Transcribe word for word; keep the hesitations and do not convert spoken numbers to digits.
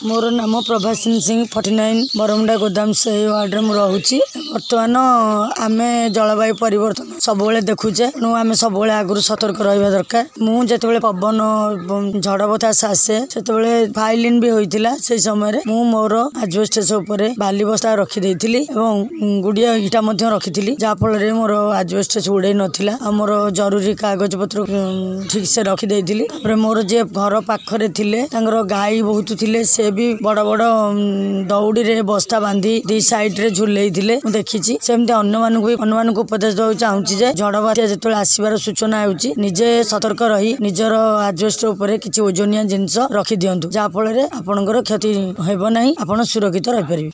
मोर नाम Prabhasini Singh forty nine Baramunda गोदाम से वार्ड में रोचे। बर्तमान आम जलवायु परिवर्तन सब देखुचे तेणु आम सब आगुरी सतर्क रहा दरकार। मुझे पवन झड़ बतास आसे से फाइलिन भी होता से समय मु मोर आजबेस्टस बाली बस्ता रखीदे गुड़िया इटा रखी जहाँफल मोर आजबेस्टस उड़े नाला मोर जरूरी कागज पत्र ठीक से रखीदे। मोर जे घर पाखरे थिले गाई बहुत थिले से भी बड़ बड़ दौड़ी रे बस्ता बांधी दी साइड रे झुले देखी सेमती अन्य मानक अन्य मानक उपदेश देवा चाहूँगी जे झड़ बात्या जो आसबार सूचना होची निजे सतर्क रही निजर आजबेस्ट उपरे किसी ओजनिया जिनस रखी दिंतु जहाँफल आपणकर क्षति हेब नहीं, आपण सुरक्षित रही पारिबे।